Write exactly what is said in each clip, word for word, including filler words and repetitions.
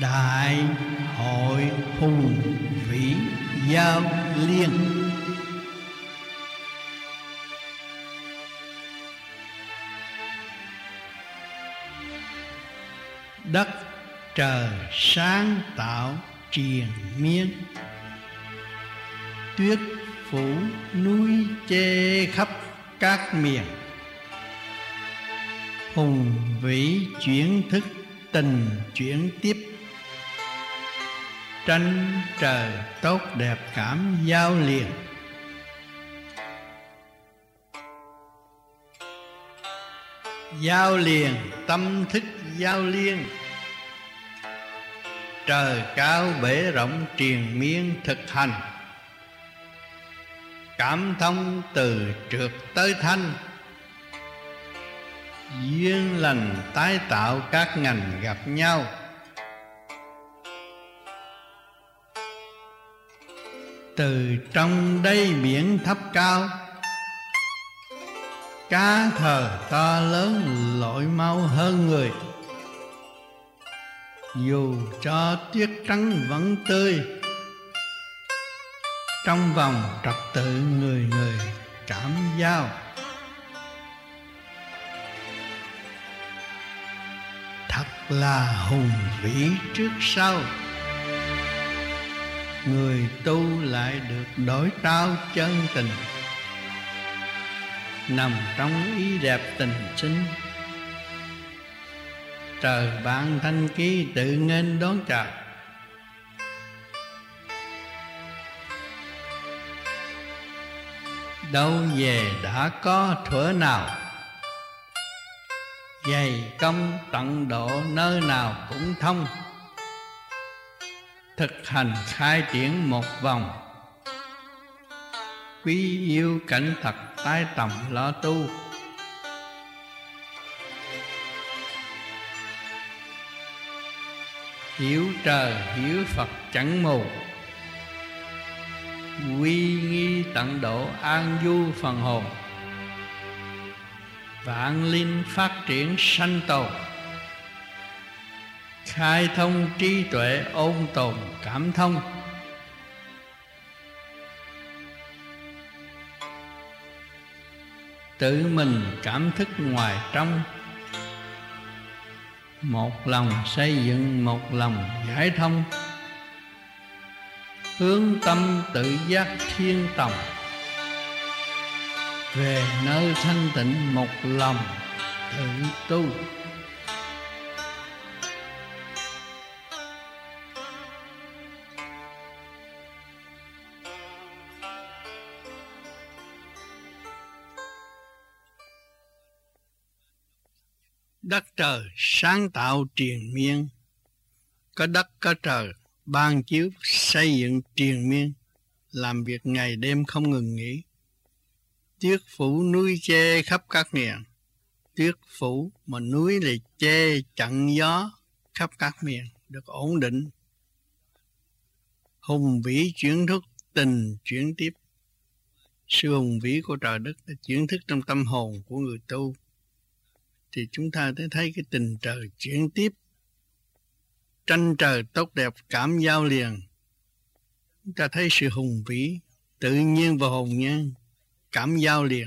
Đại hội hùng vĩ giao liên. Đất trời sáng tạo triền miên, tuyết phủ núi che khắp các miền. Hùng vĩ chuyển thức tình chuyển tiếp, tranh trời tốt đẹp cảm giao liền. Giao liền tâm thức giao liên, trời cao bể rộng triền miên thực hành. Cảm thông từ trượt tới thanh, duyên lành tái tạo các ngành gặp nhau. Từ trong đáy biển thấp cao, cá thờ to lớn lội mau hơn người. Dù cho tuyết trắng vẫn tươi, trong vòng trật tự người người cảm giao. Thật là hùng vĩ trước sau, người tu lại được đổi trao chân tình, nằm trong ý đẹp tình sinh. Trời ban thanh ký tự nghênh đón chào, đâu về đã có thuở nào, dày công tận độ nơi nào cũng thông. Thực hành khai triển một vòng, quý yêu cảnh thật tái tầm lo tu. Hiểu trời hiểu Phật chẳng mù, quy nghi tận độ an du phần hồn. Vạn linh phát triển sanh tồn, khai thông trí tuệ ôn tồn cảm thông. Tự mình cảm thức ngoài trong, một lòng xây dựng một lòng giải thông. Hướng tâm tự giác thiên tòng, về nơi thanh tịnh một lòng tự tu. Đất trời sáng tạo triền miên, có đất có trời ban chiếu xây dựng triền miên, làm việc ngày đêm không ngừng nghỉ. Tuyết phủ núi che khắp các miền, tuyết phủ mà núi lại che chặn gió khắp các miền được ổn định. Hùng vĩ chuyển thức tình chuyển tiếp, sự hùng vĩ của trời đất đã chuyển thức trong tâm hồn của người tu, thì chúng ta thấy thấy cái tình trời chuyển tiếp, tranh trời tốt đẹp cảm giao liền. Chúng ta thấy sự hùng vĩ tự nhiên và hồn nhiên cảm giao liền.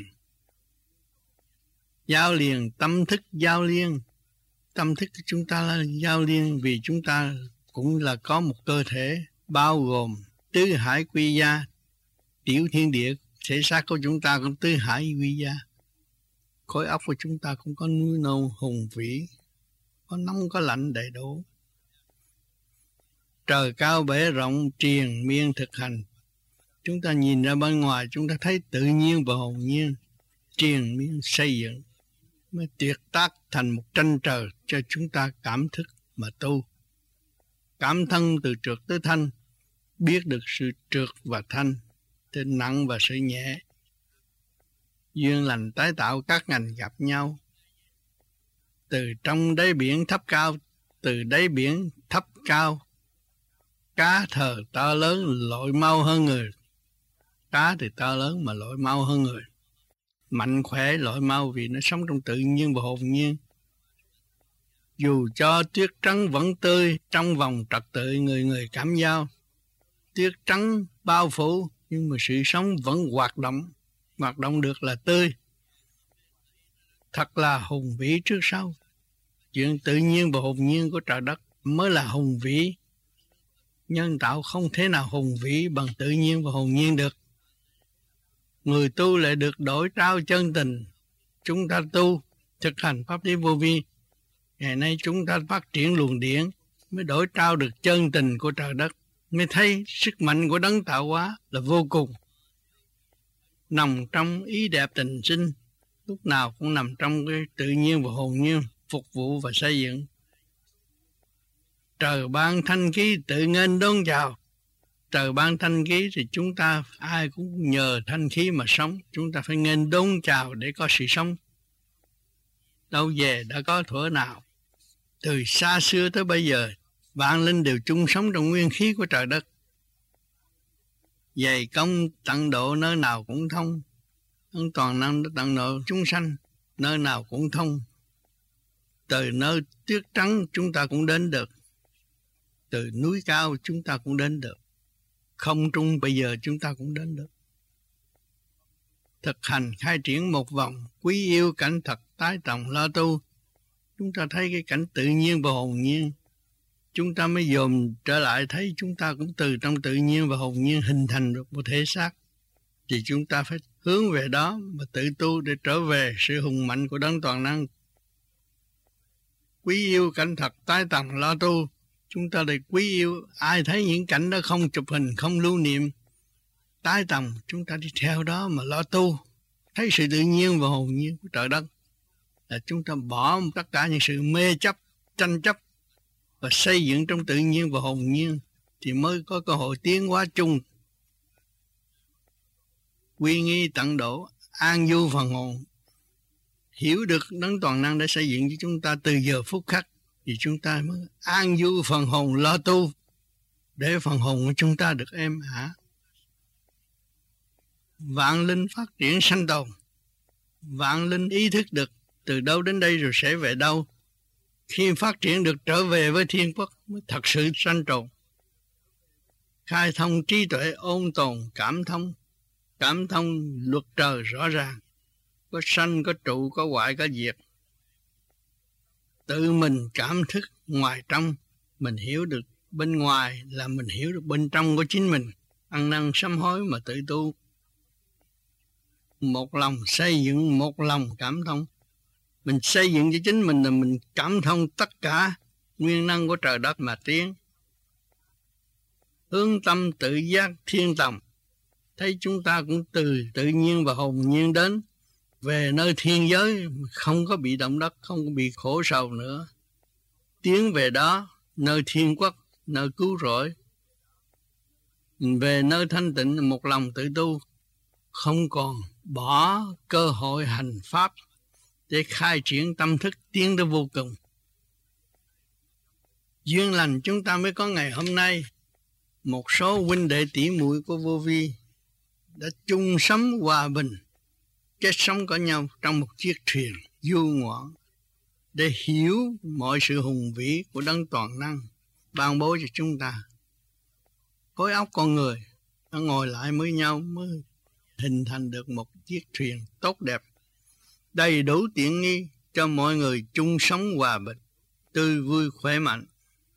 Giao liền tâm thức giao liên, tâm thức của chúng ta là giao liên, vì chúng ta cũng là có một cơ thể bao gồm tứ hải quy gia, tiểu thiên địa. Thể xác của chúng ta cũng tứ hải quy gia, khối óc của chúng ta cũng có núi non hùng vĩ, có nóng có lạnh đầy đủ. Trời cao bể rộng triền miên thực hành, chúng ta nhìn ra bên ngoài chúng ta thấy tự nhiên và hồn nhiên triền miên xây dựng, mới tuyệt tác thành một tranh trời cho chúng ta cảm thức mà tu. Cảm thân từ trượt tới thanh, biết được sự trượt và thanh, từ nặng và sự nhẹ. Duyên lành tái tạo các ngành gặp nhau. Từ trong đáy biển thấp cao, từ đáy biển thấp cao, cá thờ to lớn lội mau hơn người. Cá thì to lớn mà lội mau hơn người. Mạnh khỏe lội mau vì nó sống trong tự nhiên và hồn nhiên. Dù cho tuyết trắng vẫn tươi, trong vòng trật tự người người cảm giao. Tuyết trắng bao phủ, nhưng mà sự sống vẫn hoạt động. Hoạt động được là tươi. Thật là hùng vĩ trước sau. Chuyện tự nhiên và hồn nhiên của trời đất mới là hùng vĩ. Nhân tạo không thể nào hùng vĩ bằng tự nhiên và hồn nhiên được. Người tu lại được đổi trao chân tình. Chúng ta tu, thực hành pháp lý vô vi. Ngày nay chúng ta phát triển luồng điển mới đổi trao được chân tình của trời đất. Mới thấy sức mạnh của đấng tạo hóa là vô cùng. Nằm trong ý đẹp tình sinh, lúc nào cũng nằm trong cái tự nhiên và hồn nhiên, phục vụ và xây dựng. Trời ban thanh khí tự nghênh đón chào. Trời ban thanh khí thì chúng ta ai cũng nhờ thanh khí mà sống. Chúng ta phải nghênh đón chào để có sự sống. Đâu về đã có thuở nào. Từ xa xưa tới bây giờ, vạn linh đều chung sống trong nguyên khí của trời đất. Dày công tận độ nơi nào cũng thông. Ông toàn năng đã tận độ chúng sanh, nơi nào cũng thông. Từ nơi tuyết trắng chúng ta cũng đến được. Từ núi cao chúng ta cũng đến được. Không trung bây giờ chúng ta cũng đến được. Thực hành khai triển một vòng, quý yêu cảnh thật tái trồng lo tu. Chúng ta thấy cái cảnh tự nhiên và hồn nhiên. Chúng ta mới dồn trở lại thấy chúng ta cũng từ trong tự nhiên và hồn nhiên hình thành được một thể xác. Thì chúng ta phải hướng về đó mà tự tu để trở về sự hùng mạnh của đấng toàn năng. Quý yêu cảnh thật tái tầng lo tu. Chúng ta để quý yêu, ai thấy những cảnh đó không chụp hình, không lưu niệm, tái tầng, chúng ta đi theo đó mà lo tu. Thấy sự tự nhiên và hồn nhiên của trời đất là chúng ta bỏ tất cả những sự mê chấp, tranh chấp và xây dựng trong tự nhiên và hồn nhiên thì mới có cơ hội tiến hóa chung. Quy nghi tận độ, an du phần hồn. Hiểu được đấng toàn năng để xây dựng cho chúng ta từ giờ phút khắc thì chúng ta mới an du phần hồn lo tu để phần hồn của chúng ta được êm ả. Vạn linh phát triển sanh tồn. Vạn linh ý thức được từ đâu đến đây rồi sẽ về đâu. Khi phát triển được trở về với thiên quốc mới thật sự sanh tồn. Khai thông trí tuệ ôn tồn cảm thông. Cảm thông luật trời rõ ràng. Có sanh, có trụ, có hoại, có diệt. Tự mình cảm thức ngoài trong. Mình hiểu được bên ngoài là mình hiểu được bên trong của chính mình. Ăn năn sám hối mà tự tu. Một lòng xây dựng, một lòng cảm thông. Mình xây dựng cho chính mình là mình cảm thông tất cả nguyên năng của trời đất mà tiến. Hướng tâm tự giác thiên tầm. Thấy chúng ta cũng từ tự nhiên và hồn nhiên đến. Về nơi thiên giới không có bị động đất, không có bị khổ sầu nữa. Tiến về đó, nơi thiên quốc, nơi cứu rỗi. Về nơi thanh tịnh một lòng tự tu. Không còn bỏ cơ hội hành pháp để khai triển tâm thức tiến tới vô cùng. Duyên lành chúng ta mới có ngày hôm nay. Một số huynh đệ tỷ muội của vô vi đã chung sống hòa bình, kết sống có nhau trong một chiếc thuyền du ngoạn để hiểu mọi sự hùng vĩ của đấng toàn năng ban bố cho chúng ta. Khối óc con người nó ngồi lại với nhau mới hình thành được một chiếc thuyền tốt đẹp, đầy đủ tiện nghi cho mọi người chung sống hòa bình, tươi vui khỏe mạnh.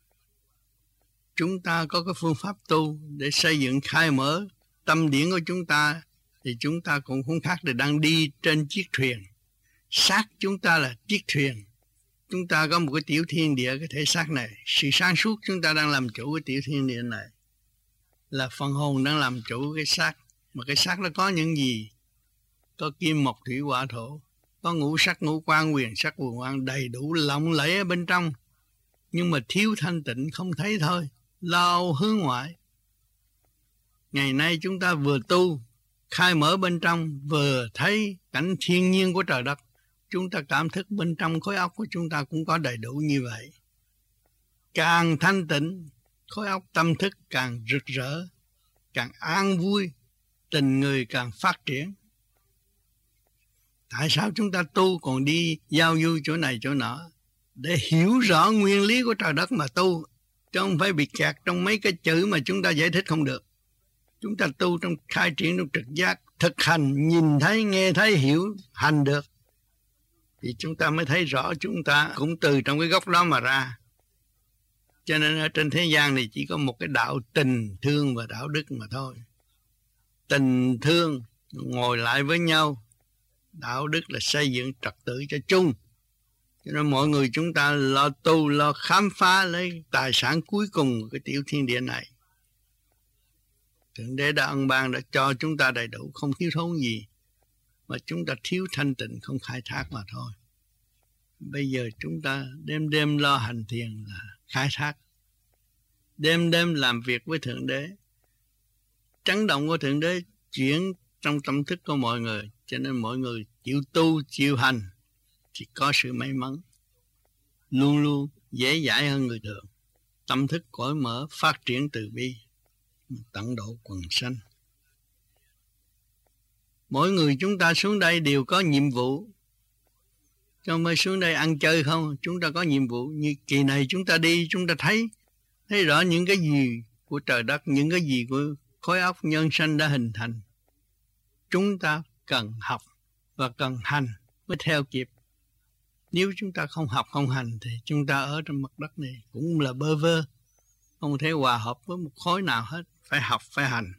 Chúng ta có cái phương pháp tu để xây dựng khai mở tâm điển của chúng ta thì chúng ta cũng không khác để đang đi trên chiếc thuyền. Xác chúng ta là chiếc thuyền. Chúng ta có một cái tiểu thiên địa, cái thể xác này. Sự sáng suốt chúng ta đang làm chủ cái tiểu thiên địa này. Là phần hồn đang làm chủ cái xác. Mà cái xác nó có những gì? Có kim mộc thủy hỏa thổ. Có ngũ sắc ngũ quan quyền sắc quần quan đầy đủ lộng lẫy ở bên trong. Nhưng mà thiếu thanh tịnh không thấy thôi. Lao hướng ngoại. Ngày nay chúng ta vừa tu, khai mở bên trong, vừa thấy cảnh thiên nhiên của trời đất. Chúng ta cảm thức bên trong khối óc của chúng ta cũng có đầy đủ như vậy. Càng thanh tịnh, khối óc tâm thức càng rực rỡ, càng an vui, tình người càng phát triển. Tại sao chúng ta tu còn đi giao du chỗ này chỗ nọ? để hiểu rõ nguyên lý của trời đất mà tu, chứ không phải bị kẹt trong mấy cái chữ mà chúng ta giải thích không được. Chúng ta tu trong khai triển, trong trực giác, thực hành, nhìn thấy, nghe thấy, hiểu, hành được, thì chúng ta mới thấy rõ chúng ta cũng từ trong cái gốc đó mà ra. Cho nên ở trên thế gian này chỉ có một cái đạo tình thương và đạo đức mà thôi. Tình thương ngồi lại với nhau, đạo đức là xây dựng trật tự cho chung. Cho nên mọi người chúng ta lo tu, lo khám phá lấy tài sản cuối cùng của cái tiểu thiên địa này. Thượng Đế đã ân ban, đã cho chúng ta đầy đủ, không thiếu thốn gì, mà chúng ta thiếu thanh tịnh, không khai thác mà thôi. Bây giờ chúng ta đêm đêm lo hành thiền là khai thác, đêm đêm làm việc với Thượng Đế. Chấn động của Thượng Đế chuyển trong tâm thức của mọi người, cho nên mọi người chịu tu, chịu hành thì có sự may mắn, luôn luôn dễ dãi hơn người thường. Tâm thức cởi mở, phát triển từ bi, tận độ quần sanh. Mỗi người chúng ta xuống đây đều có nhiệm vụ, chứ không phải xuống đây ăn chơi không. Chúng ta có nhiệm vụ. Như kỳ này chúng ta đi, chúng ta thấy thấy rõ những cái gì của trời đất, những cái gì của khối óc nhân sanh đã hình thành. Chúng ta cần học và cần hành mới theo kịp. Nếu chúng ta không học không hành thì chúng ta ở trên mặt đất này cũng là bơ vơ, không thể hòa hợp với một khối nào hết. Phải học, phải hành.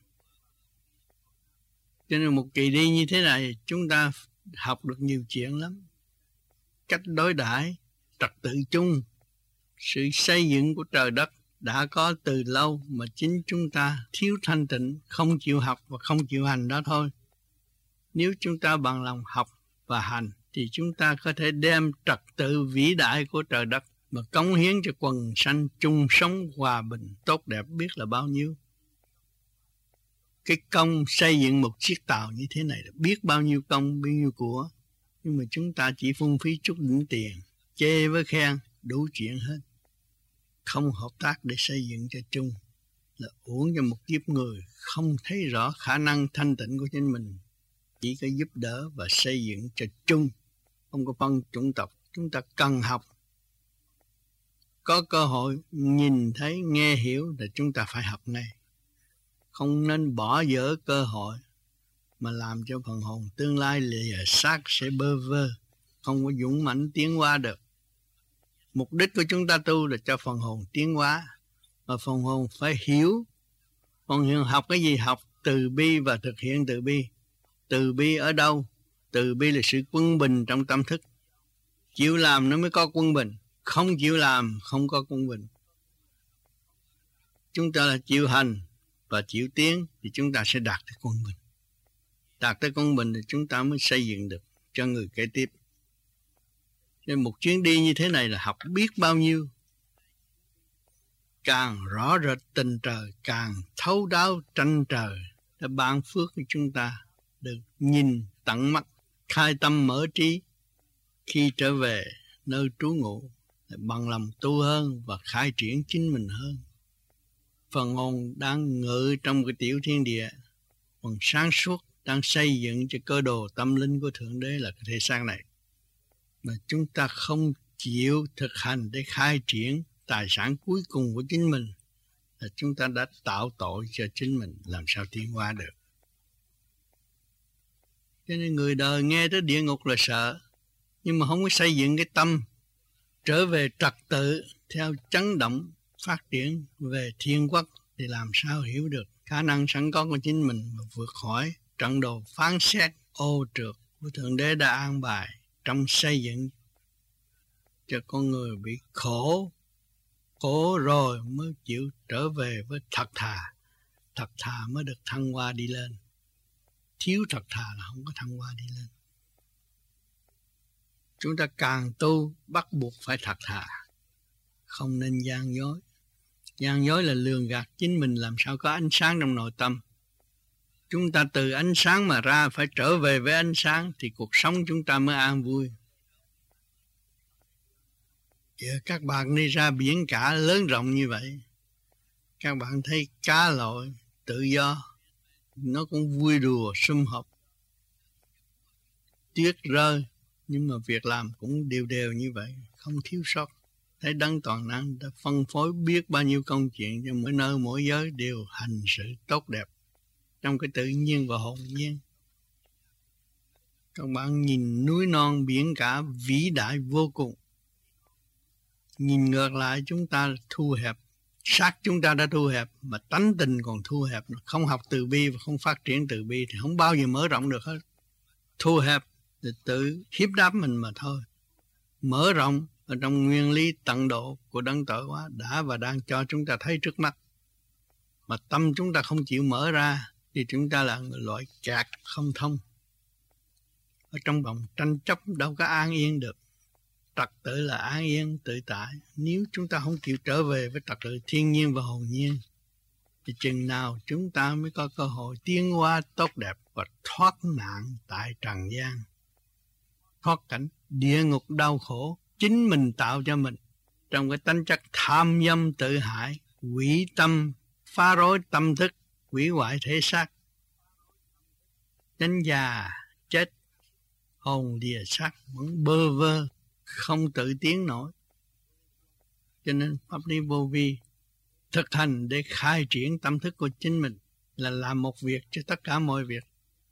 Cho nên một kỳ đi như thế này chúng ta học được nhiều chuyện lắm. Cách đối đãi, trật tự chung, sự xây dựng của trời đất đã có từ lâu, mà chính chúng ta thiếu thanh tịnh, không chịu học và không chịu hành đó thôi. Nếu chúng ta bằng lòng học và hành thì chúng ta có thể đem trật tự vĩ đại của trời đất mà cống hiến cho quần sanh chung sống hòa bình tốt đẹp biết là bao nhiêu. Cái công xây dựng một chiếc tàu như thế này là biết bao nhiêu công, bao nhiêu của. Nhưng mà chúng ta chỉ phung phí chút đỉnh tiền, chê với khen, đủ chuyện hết. Không hợp tác để xây dựng cho chung là uổng cho một kiếp người không thấy rõ khả năng thanh tịnh của chính mình. Chỉ có giúp đỡ và xây dựng cho chung, không có phân chủng tộc. Chúng ta cần học. Có cơ hội nhìn thấy, nghe hiểu là chúng ta phải học ngay. Không nên bỏ dở cơ hội mà làm cho phần hồn tương lai lìa xác sẽ bơ vơ, không có dũng mãnh tiến hóa được. Mục đích của chúng ta tu là cho phần hồn tiến hóa, mà phần hồn phải hiểu. Phần hồn học cái gì? Học từ bi và thực hiện từ bi. Từ bi ở đâu? Từ bi là sự quân bình trong tâm thức. Chịu làm nó mới có quân bình, không chịu làm không có quân bình. Chúng ta là chịu hành và chịu tiến thì chúng ta sẽ đạt tới quân bình. Đạt tới quân bình thì chúng ta mới xây dựng được cho người kế tiếp. Nên một chuyến đi như thế này là học biết bao nhiêu. Càng rõ rệt tình trời, càng thấu đáo tranh trời, đã ban phước cho chúng ta được nhìn tận mắt, khai tâm mở trí. Khi trở về nơi trú ngụ, bằng lòng tu hơn và khai triển chính mình hơn. Phần hồn đang ngự trong cái tiểu thiên địa, còn sáng suốt đang xây dựng cho cơ đồ tâm linh của Thượng Đế là cái thể xác này. Mà chúng ta không chịu thực hành để khai triển tài sản cuối cùng của chính mình, là chúng ta đã tạo tội cho chính mình, làm sao tiến hóa được. Cho nên người đời nghe tới địa ngục là sợ, nhưng mà không có xây dựng cái tâm trở về trật tự theo chấn động phát triển về thiên quốc, thì làm sao hiểu được khả năng sẵn có của chính mình mà vượt khỏi trận đồ phán xét ô trượt của Thượng Đế đã an bài trong xây dựng cho con người bị khổ. Khổ rồi mới chịu trở về với thật thà. Thật thà mới được thăng hoa đi lên. Thiếu thật thà là không có thăng hoa đi lên. Chúng ta càng tu bắt buộc phải thật thà, không nên gian dối. Gian dối là lường gạt chính mình, làm sao có ánh sáng trong nội tâm. Chúng ta từ ánh sáng mà ra, phải trở về với ánh sáng thì cuộc sống chúng ta mới an vui. Giờ các bạn đi ra biển cả lớn rộng như vậy, các bạn thấy cá lội tự do, nó cũng vui đùa sum họp. Tuyết rơi, Nhưng mà việc làm cũng đều đều như vậy, không thiếu sót. Thấy Đấng Toàn Năng đã phân phối biết bao nhiêu công chuyện cho mỗi nơi mỗi giới đều hành sự tốt đẹp trong cái tự nhiên và hồn nhiên. Các bạn nhìn núi non biển cả vĩ đại vô cùng. Nhìn ngược lại chúng ta thu hẹp, xác chúng ta đã thu hẹp, mà tánh tình còn thu hẹp. Không học từ bi và không phát triển từ bi thì không bao giờ mở rộng được hết. Thu hẹp thì tự hiếp đáp mình mà thôi. Mở rộng ở trong nguyên lý tận độ của Đấng Tội Hóa đã và đang cho chúng ta thấy trước mắt. Mà tâm chúng ta không chịu mở ra thì chúng ta là người loại kẹt không thông. Ở trong vòng tranh chấp đâu có an yên được. Trật tự là an yên tự tại. Nếu chúng ta không chịu trở về với trật tự thiên nhiên và hồn nhiên thì chừng nào chúng ta mới có cơ hội tiến hóa tốt đẹp và thoát nạn tại trần gian. Thoát cảnh địa ngục đau khổ chính mình tạo cho mình trong cái tánh chất tham dâm tự hại, quỷ tâm, phá rối tâm thức, quỷ hoại thể xác, đến già chết, hồn lìa xác vẫn bơ vơ, không tự tiến nổi. Cho nên pháp lý vô vi thực hành để khai triển tâm thức của chính mình là làm một việc cho tất cả mọi việc.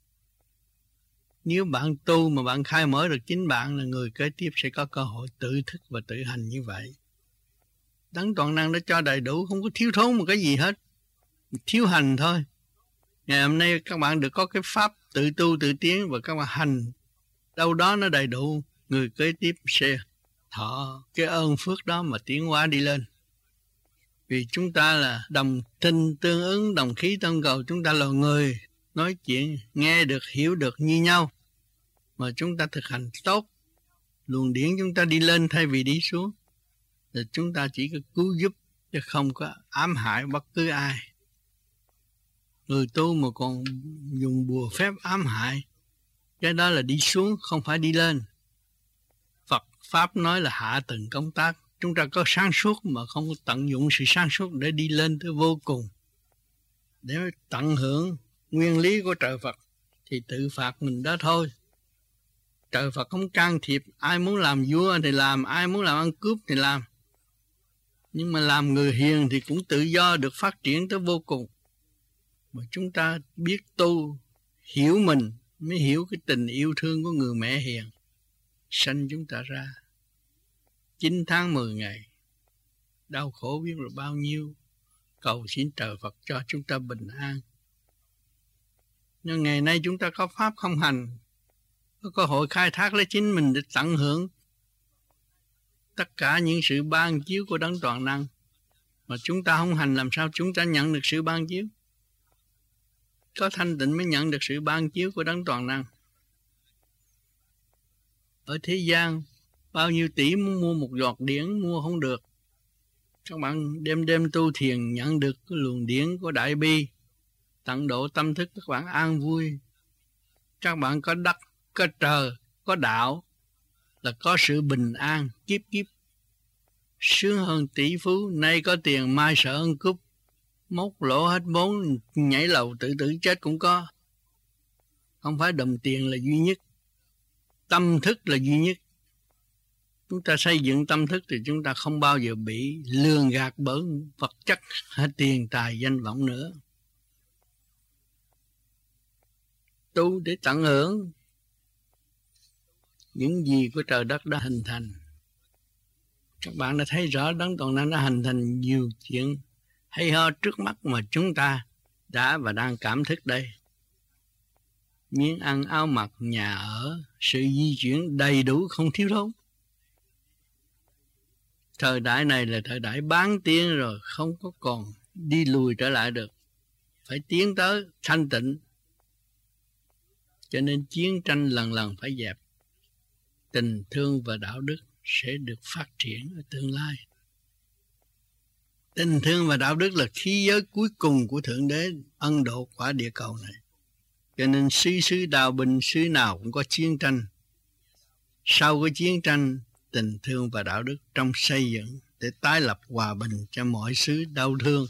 Nếu bạn tu mà bạn khai mở được chính bạn là người kế tiếp sẽ có cơ hội tự thức và tự hành như vậy. Đấng Toàn Năng đã cho đầy đủ, không có thiếu thốn một cái gì hết. Thiếu hành thôi. Ngày hôm nay các bạn được có cái pháp tự tu tự tiến và các bạn hành đâu đó nó đầy đủ, người kế tiếp sẽ thọ cái ơn phước đó mà tiến hóa đi lên. Vì chúng ta là đồng tinh tương ứng, đồng khí tương cầu, chúng ta là người nói chuyện nghe được, hiểu được như nhau. Mà chúng ta thực hành tốt, luồng điển chúng ta đi lên thay vì đi xuống, thì chúng ta chỉ có cứu giúp chứ không có ám hại bất cứ ai. Người tu mà còn dùng bùa phép ám hại, cái đó là đi xuống không phải đi lên. Phật Pháp nói là hạ tầng công tác. Chúng ta có sáng suốt mà không có tận dụng sự sáng suốt để đi lên tới vô cùng, để tận hưởng nguyên lý của trời Phật thì tự phạt mình đó thôi. Trời Phật không can thiệp, ai muốn làm vua thì làm, ai muốn làm ăn cướp thì làm. Nhưng mà làm người hiền thì cũng tự do được phát triển tới vô cùng. Mà chúng ta biết tu, hiểu mình mới hiểu cái tình yêu thương của người mẹ hiền sanh chúng ta ra. Chín tháng mười ngày đau khổ biết là bao nhiêu, cầu xin trời Phật cho chúng ta bình an. Nhưng ngày nay chúng ta có pháp không hành, có cơ hội khai thác lấy chính mình để tận hưởng tất cả những sự ban chiếu của Đấng Toàn Năng. Mà chúng ta không hành làm sao chúng ta nhận được sự ban chiếu? Có thanh tịnh mới nhận được sự ban chiếu của Đấng Toàn Năng. Ở thế gian bao nhiêu tỷ muốn mua một giọt điển mua không được. Các bạn đêm đêm tu thiền nhận được cái luồng điển của Đại Bi, tận độ tâm thức các bạn an vui. Các bạn có đất, có trời, có đạo là có sự bình an kiếp kiếp. Sướng hơn tỷ phú, nay có tiền mai sợ hơn cướp. Móc lỗ hết vốn, nhảy lầu tự tử chết cũng có. Không phải đồng tiền là duy nhất, tâm thức là duy nhất. Chúng ta xây dựng tâm thức thì chúng ta không bao giờ bị lường gạt bởi vật chất hay tiền tài danh vọng nữa. Tu để tận hưởng những gì của trời đất đã hình thành. Các bạn đã thấy rõ Đấng Toàn Năng đã hình thành nhiều chuyện hay ho trước mắt mà chúng ta đã và đang cảm thức đây. Miếng ăn, áo mặc, nhà ở, sự di chuyển đầy đủ không thiếu thốn. Thời đại này là thời đại bán tiến rồi, không có còn đi lùi trở lại được. Phải tiến tới thanh tịnh. Cho nên chiến tranh lần lần phải dẹp. Tình thương và đạo đức sẽ được phát triển ở tương lai. Tình thương và đạo đức là khí giới cuối cùng của Thượng Đế ân độ quả địa cầu này. Cho nên xứ xứ Đào Bình, xứ nào cũng có chiến tranh. Sau cái chiến tranh, tình thương và đạo đức trong xây dựng để tái lập hòa bình cho mọi xứ đau thương.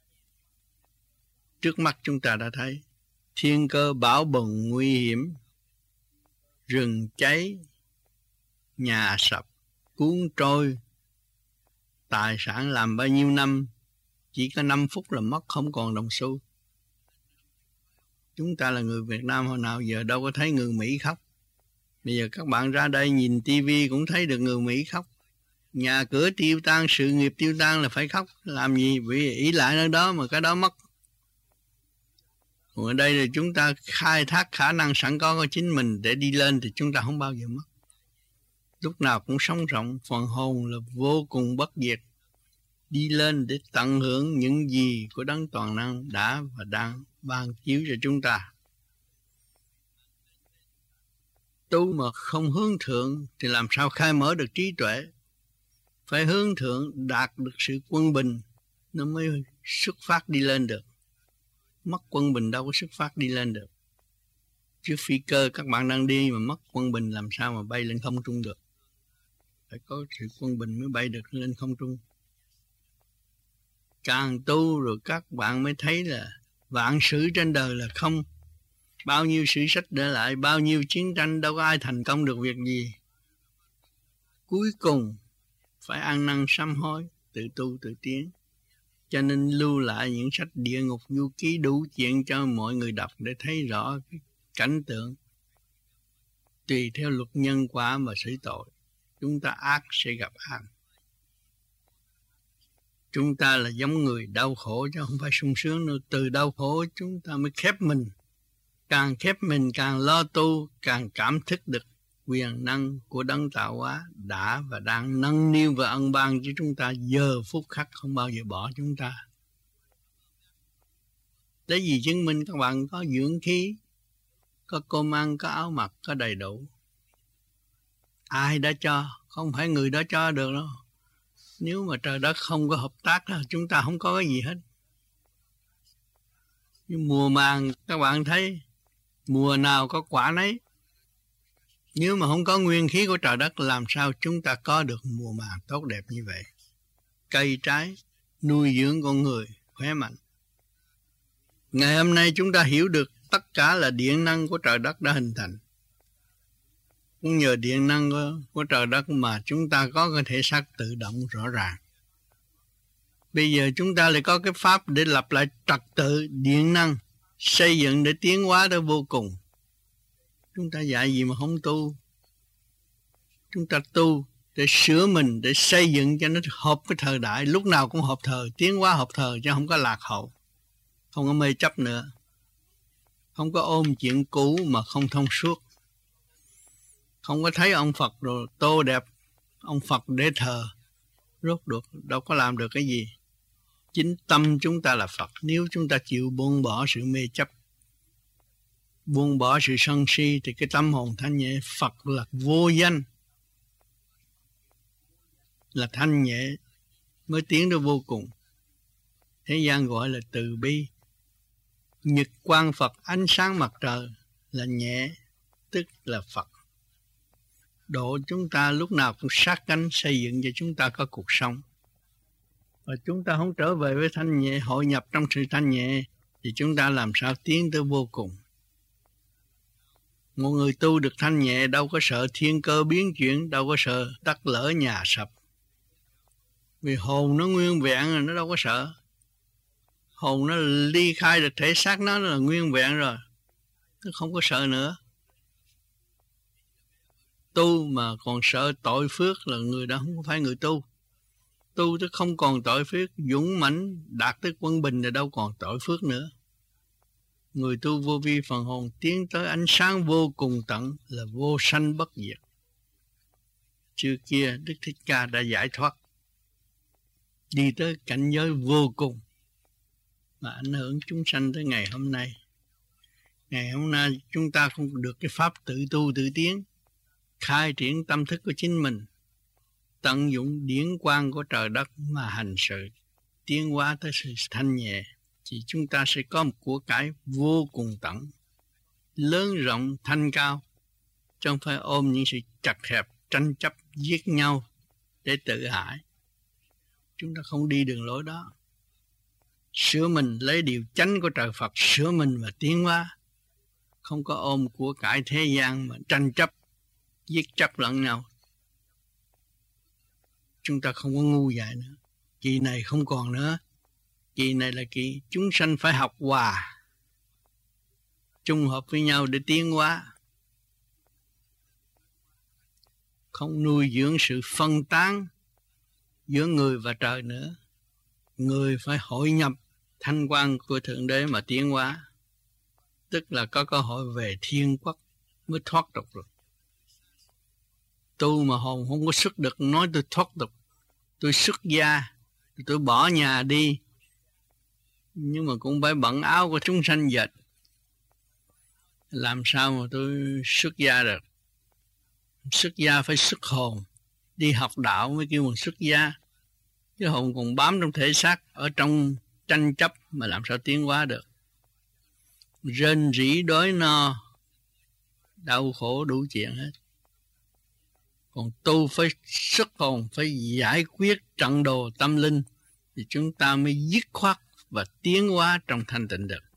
Trước mắt chúng ta đã thấy thiên cơ bão bùng nguy hiểm, rừng cháy, nhà sập, cuốn trôi, tài sản làm bao nhiêu năm, chỉ có năm phút là mất không còn đồng xu. Chúng ta là người Việt Nam hồi nào giờ đâu có thấy người Mỹ khóc. Bây giờ các bạn ra đây nhìn tivi cũng thấy được người Mỹ khóc. Nhà cửa tiêu tan, sự nghiệp tiêu tan là phải khóc. Làm gì? Vì ý lại nơi đó mà cái đó mất. Còn ở đây là chúng ta khai thác khả năng sẵn có của chính mình để đi lên thì chúng ta không bao giờ mất. Lúc nào cũng sống rộng, phần hồn là vô cùng bất diệt. Đi lên để tận hưởng những gì của Đấng Toàn Năng đã và đang ban chiếu cho chúng ta. Tu mà không hướng thượng thì làm sao khai mở được trí tuệ. Phải hướng thượng, đạt được sự quân bình, nó mới xuất phát đi lên được. Mất quân bình đâu có xuất phát đi lên được. Chứ phi cơ các bạn đang đi mà mất quân bình làm sao mà bay lên không trung được. Phải có sự quân bình mới bay được lên không trung. Càng tu rồi các bạn mới thấy là vạn sự trên đời là không. Bao nhiêu sử sách để lại, bao nhiêu chiến tranh, đâu có ai thành công được việc gì. Cuối cùng phải ăn năn sám hối, tự tu tự tiến. Cho nên lưu lại những sách địa ngục du ký đủ chuyện cho mọi người đọc để thấy rõ cái cảnh tượng. Tùy theo luật nhân quả mà xử tội. Chúng ta ác sẽ gặp ác. Chúng ta là giống người đau khổ chứ không phải sung sướng nữa. Từ đau khổ chúng ta mới khép mình. Càng khép mình càng lo tu, càng cảm thức được quyền năng của Đấng Tạo Hóa đã và đang nâng niu và ân ban cho chúng ta giờ phút khắc, không bao giờ bỏ chúng ta. Lấy gì chứng minh các bạn có dưỡng khí, có cơm ăn, có áo mặc, có đầy đủ. Ai đã cho, không phải người đó cho được đâu. Nếu mà trời đất không có hợp tác chúng ta không có cái gì hết. Nhưng mùa màng các bạn thấy, mùa nào có quả nấy. Nếu mà không có nguyên khí của trời đất, làm sao chúng ta có được mùa màng tốt đẹp như vậy? Cây trái nuôi dưỡng con người khỏe mạnh. Ngày hôm nay chúng ta hiểu được tất cả là điện năng của trời đất đã hình thành. Cũng nhờ điện năng của, của trời đất mà chúng ta có cái thể xác tự động rõ ràng. Bây giờ chúng ta lại có cái pháp để lập lại trật tự điện năng, xây dựng để tiến hóa tới vô cùng. Chúng ta dạy gì mà không tu? Chúng ta tu để sửa mình, để xây dựng cho nó hợp cái thời đại. Lúc nào cũng hợp thời, tiến hóa hợp thời chứ không có lạc hậu. Không có mê chấp nữa. Không có ôm chuyện cũ mà không thông suốt. Không có thấy ông Phật rồi tô đẹp ông Phật để thờ. Rốt được, đâu có làm được cái gì. Chính tâm chúng ta là Phật. Nếu chúng ta chịu buông bỏ sự mê chấp, buông bỏ sự sân si, thì cái tâm hồn thanh nhẹ. Phật là vô danh, là thanh nhẹ mới tiến đến vô cùng. Thế gian gọi là từ bi. Nhật quang Phật, ánh sáng mặt trời là nhẹ, tức là Phật. Độ chúng ta lúc nào cũng sát cánh xây dựng cho chúng ta có cuộc sống. Và chúng ta không trở về với thanh nhẹ, hội nhập trong sự thanh nhẹ, thì chúng ta làm sao tiến tới vô cùng. Một người tu được thanh nhẹ đâu có sợ thiên cơ biến chuyển, đâu có sợ đất lở nhà sập. Vì hồn nó nguyên vẹn rồi, nó đâu có sợ. Hồn nó ly khai được thể xác nó là nguyên vẹn rồi, nó không có sợ nữa. Tu mà còn sợ tội phước là người đó không phải người tu. Tu tức không còn tội phước, dũng mãnh đạt tới quân bình thì đâu còn tội phước nữa. Người tu vô vi phần hồn tiến tới ánh sáng vô cùng tận là vô sanh bất diệt. Trước kia Đức Thích Ca đã giải thoát, đi tới cảnh giới vô cùng mà ảnh hưởng chúng sanh tới ngày hôm nay. Ngày hôm nay chúng ta không được cái pháp tự tu tự tiến, khai triển tâm thức của chính mình, tận dụng điển quang của trời đất mà hành sự, tiến hóa tới sự thanh nhẹ, thì chúng ta sẽ có một của cải vô cùng tận, lớn rộng thanh cao, chứ không phải ôm những sự chặt hẹp, tranh chấp, giết nhau để tự hại. Chúng ta không đi đường lối đó. Sửa mình lấy điều chánh của trời Phật, sửa mình và tiến hóa. Không có ôm của cải thế gian mà tranh chấp, giết chấp lẫn nhau. chúng ta không có ngu dại nữa. Kỳ này không còn nữa. Kỳ này là kỳ chúng sanh phải học hòa, chung hợp với nhau để tiến hóa. Không nuôi dưỡng sự phân tán giữa người và trời nữa. Người phải hội nhập thanh quan của Thượng Đế mà tiến hóa. Tức là có cơ hội về thiên quốc mới thoát tục được. Tu mà hồn không có sức được nói tôi thoát tục. Tôi xuất gia, tôi bỏ nhà đi. Nhưng mà cũng phải bận áo của chúng sanh dệt. Làm sao mà tôi xuất gia được? Xuất gia phải xuất hồn. Đi học đạo mới kêu bằng xuất gia. Chứ hồn còn bám trong thể xác, ở trong tranh chấp mà làm sao tiến hóa được. Rên rỉ đói no, đau khổ đủ chuyện hết. Còn tu phải xuất hồn, phải giải quyết trận đồ tâm linh, thì chúng ta mới dứt khoát và tiến hóa trong thanh tịnh được.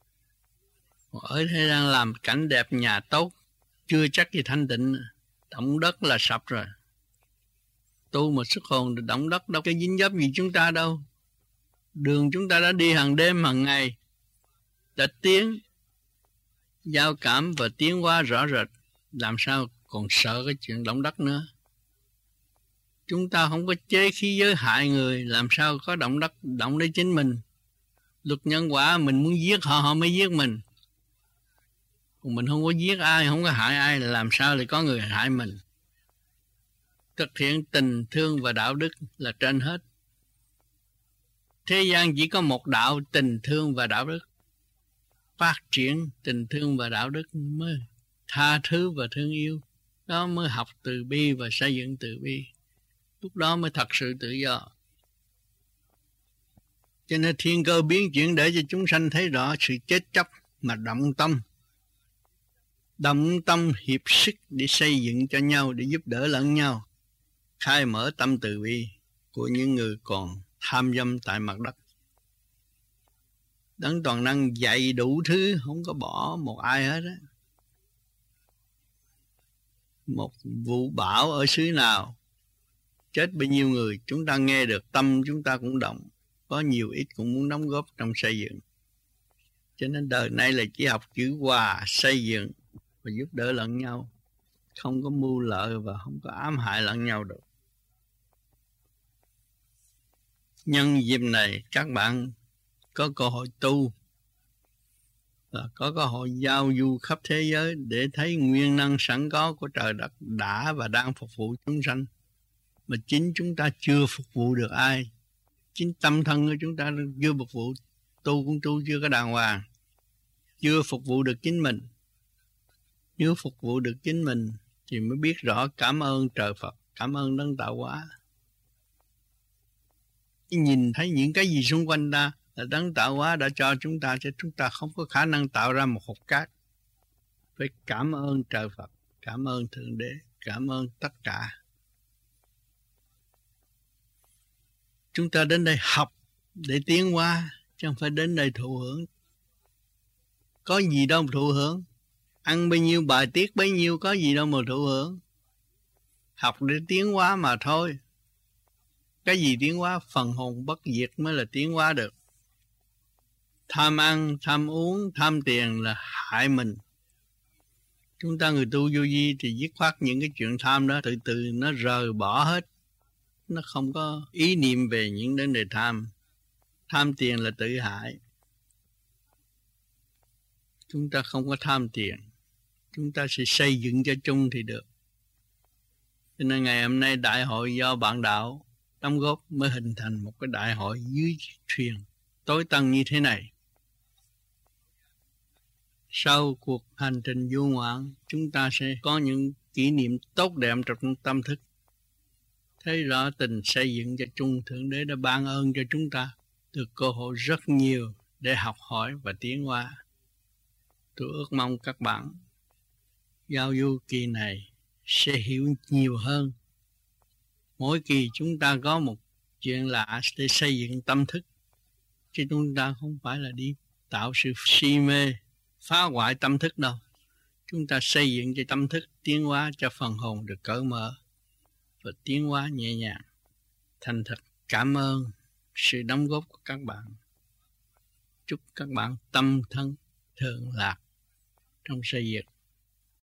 Ở thế đang làm cảnh đẹp nhà tốt, chưa chắc gì thanh tịnh, động đất là sập rồi. Tu mà xuất hồn thì động đất đâu có dính dấp gì chúng ta đâu. Đường chúng ta đã đi hàng đêm hàng ngày, đã tiến, giao cảm và tiến hóa rõ rệt. Làm sao còn sợ cái chuyện động đất nữa. Chúng ta không có chế khí giới hại người, làm sao có động đất động đến chính mình. Luật nhân quả mình muốn giết họ, họ mới giết mình. Còn mình không có giết ai, không có hại ai, là làm sao lại có người hại mình. Thực hiện tình thương và đạo đức là trên hết. Thế gian chỉ có một đạo, tình thương và đạo đức. Phát triển tình thương và đạo đức mới tha thứ và thương yêu. Đó mới học từ bi và xây dựng từ bi. Lúc đó mới thật sự tự do. Cho nên thiên cơ biến chuyển để cho chúng sanh thấy rõ sự chết chóc mà động tâm. Động tâm hiệp sức để xây dựng cho nhau, để giúp đỡ lẫn nhau. Khai mở tâm từ bi của những người còn tham dâm tại mặt đất. Đấng toàn năng dạy đủ thứ, không có bỏ một ai hết á. Một vụ bão ở xứ nào, chết bao nhiêu người, chúng ta nghe được, tâm chúng ta cũng động. Có nhiều ít cũng muốn đóng góp trong xây dựng. Cho nên đời nay là chỉ học chữ hòa, xây dựng và giúp đỡ lẫn nhau. Không có mưu lợi và không có ám hại lẫn nhau được. Nhân dịp này các bạn có cơ hội tu và có cơ hội giao du khắp thế giới để thấy nguyên năng sẵn có của trời đất đã và đang phục vụ chúng sanh. Mà chính chúng ta chưa phục vụ được ai. Chính tâm thân của chúng ta chưa phục vụ, tu cũng tu chưa có đàng hoàng. Chưa phục vụ được chính mình. Nếu phục vụ được chính mình thì mới biết rõ cảm ơn trời Phật, cảm ơn Đấng tạo hóa. Nhìn thấy những cái gì xung quanh ta là Đấng tạo hóa đã cho chúng ta, chứ chúng ta không có khả năng tạo ra một hột cát. Phải cảm ơn trời Phật, cảm ơn Thượng Đế, cảm ơn tất cả. Chúng ta đến đây học để tiến hóa, chứ không phải đến đây thụ hưởng. Có gì đâu mà thụ hưởng. Ăn bao nhiêu bài tiết bấy nhiêu, có gì đâu mà thụ hưởng. Học để tiến hóa mà thôi. Cái gì tiến hóa? Phần hồn bất diệt mới là tiến hóa được. Tham ăn, tham uống, tham tiền là hại mình. Chúng ta người tu vô vi thì dứt khoát những cái chuyện tham đó, từ từ nó rời bỏ hết. Nó không có ý niệm về những vấn đề tham. Tham tiền là tự hại. Chúng ta không có tham tiền. Chúng ta sẽ xây dựng cho chung thì được. Cho nên ngày hôm nay đại hội do bạn đạo đóng góp mới hình thành một cái đại hội dưới thuyền tối tân như thế này. Sau cuộc hành trình du ngoạn, chúng ta sẽ có những kỷ niệm tốt đẹp trong tâm thức. Thấy rõ tình xây dựng cho chung, Thượng Đế đã ban ơn cho chúng ta được cơ hội rất nhiều để học hỏi và tiến hóa. Tôi ước mong các bạn giao du kỳ này sẽ hiểu nhiều hơn. Mỗi kỳ chúng ta có một chuyện lạ để xây dựng tâm thức, chứ chúng ta không phải là đi tạo sự si mê, phá hoại tâm thức đâu. Chúng ta xây dựng cho tâm thức tiến hóa, cho phần hồn được cởi mở và tiến hóa nhẹ nhàng. thành thật cảm ơn sự đóng góp của các bạn. Chúc các bạn tâm thân thường lạc trong xây dựng